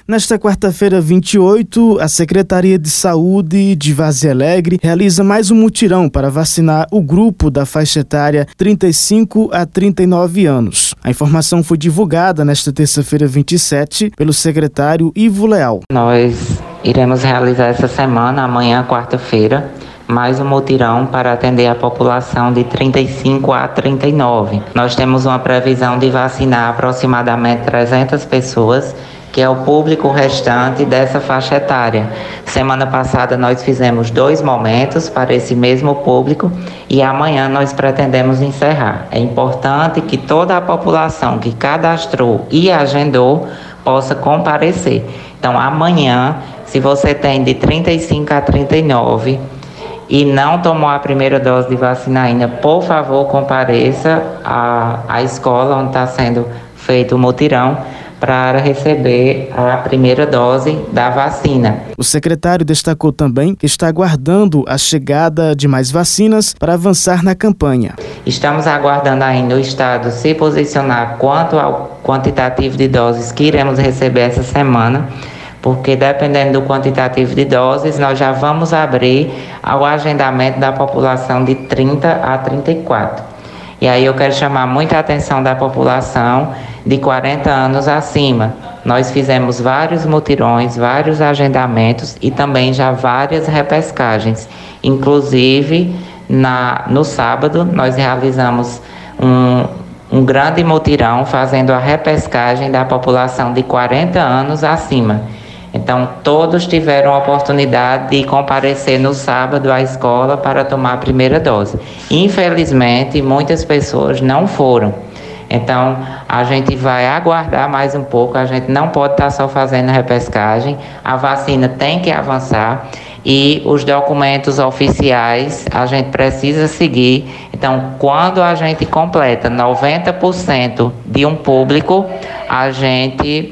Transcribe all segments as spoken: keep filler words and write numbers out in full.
Nesta quarta-feira, vinte e oito, a Secretaria de Saúde de Várzea Alegre realiza mais um mutirão para vacinar o grupo da faixa etária trinta e cinco a trinta e nove anos. A informação foi divulgada nesta terça-feira, vinte e sete, pelo secretário Ivo Leal. Nós iremos realizar essa semana, amanhã, quarta-feira, mais um mutirão para atender a população de trinta e cinco a trinta e nove. Nós temos uma previsão de vacinar aproximadamente trezentas pessoas, que é o público restante dessa faixa etária. Semana passada nós fizemos dois momentos para esse mesmo público e amanhã nós pretendemos encerrar. É importante que toda a população que cadastrou e agendou possa comparecer. Então amanhã, se você tem de trinta e cinco a trinta e nove e não tomou a primeira dose de vacina ainda, por favor, compareça à, à escola onde está sendo feito o mutirão para receber a primeira dose da vacina. O secretário destacou também que está aguardando a chegada de mais vacinas para avançar na campanha. Estamos aguardando ainda o Estado se posicionar quanto ao quantitativo de doses que iremos receber essa semana, porque dependendo do quantitativo de doses, nós já vamos abrir ao agendamento da população de trinta a trinta e quatro. E aí eu quero chamar muita atenção da população de quarenta anos acima. Nós fizemos vários mutirões, vários agendamentos e também já várias repescagens. Inclusive, na, no sábado, nós realizamos um, um grande mutirão fazendo a repescagem da população de quarenta anos acima. Então, todos tiveram a oportunidade de comparecer no sábado à escola para tomar a primeira dose. Infelizmente, muitas pessoas não foram. Então, a gente vai aguardar mais um pouco, a gente não pode estar só fazendo repescagem, a vacina tem que avançar e os documentos oficiais a gente precisa seguir. Então, quando a gente completa noventa por cento de um público, a gente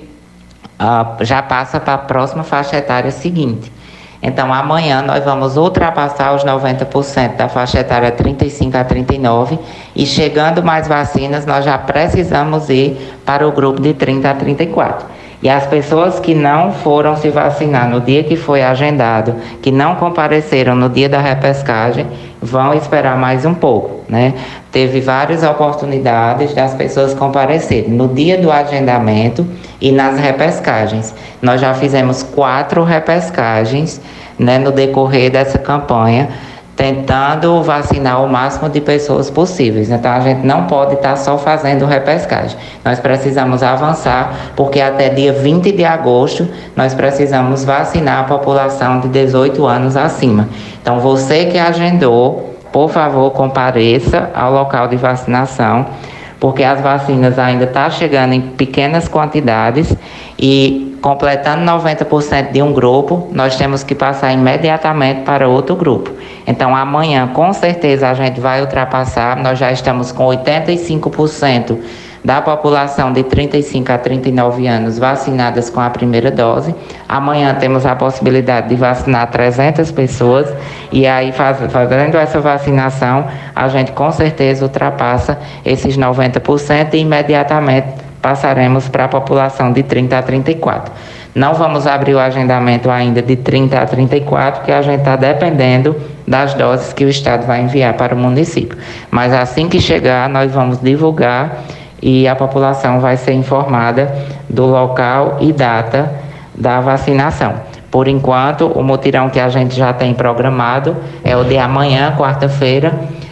Uh, já passa para a próxima faixa etária seguinte. Então, amanhã nós vamos ultrapassar os noventa por cento da faixa etária trinta e cinco a trinta e nove e chegando mais vacinas, nós já precisamos ir para o grupo de trinta a trinta e quatro. E as pessoas que não foram se vacinar no dia que foi agendado, que não compareceram no dia da repescagem, vão esperar mais um pouco, né? Teve várias oportunidades das pessoas comparecerem no dia do agendamento e nas repescagens. Nós já fizemos quatro repescagens, né, no decorrer dessa campanha, tentando vacinar o máximo de pessoas possíveis. Então, a gente não pode estar só fazendo repescagem. Nós precisamos avançar, porque até dia vinte de agosto, nós precisamos vacinar a população de dezoito anos acima. Então, você que agendou, por favor, compareça ao local de vacinação, porque as vacinas ainda estão chegando em pequenas quantidades e, completando noventa por cento de um grupo, nós temos que passar imediatamente para outro grupo. Então, amanhã, com certeza, a gente vai ultrapassar. Nós já estamos com oitenta e cinco por cento da população de trinta e cinco a trinta e nove anos vacinadas com a primeira dose. Amanhã temos a possibilidade de vacinar trezentas pessoas e aí, faz, fazendo essa vacinação, a gente com certeza ultrapassa esses noventa por cento e imediatamente passaremos para a população de trinta a trinta e quatro. Não vamos abrir o agendamento ainda de trinta a trinta e quatro, porque a gente está dependendo das doses que o Estado vai enviar para o município. Mas assim que chegar, nós vamos divulgar e a população vai ser informada do local e data da vacinação. Por enquanto, o mutirão que a gente já tem programado é o de amanhã, quarta-feira,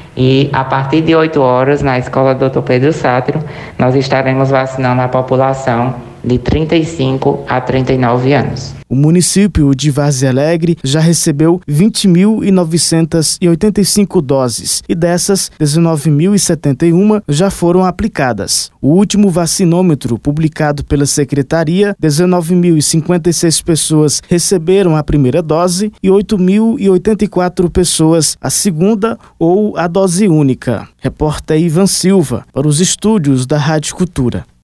e a partir de oito horas, na Escola doutor Pedro Sátiro, nós estaremos vacinando a população de trinta e cinco a trinta e nove anos. O município de Várzea Alegre já recebeu vinte mil novecentas e oitenta e cinco doses e dessas, dezenove mil e setenta e uma já foram aplicadas. O último vacinômetro publicado pela Secretaria, dezenove mil e cinquenta e seis pessoas receberam a primeira dose e oito mil e oitenta e quatro pessoas a segunda ou a dose única. Repórter Ivan Silva, para os estúdios da Rádio Cultura.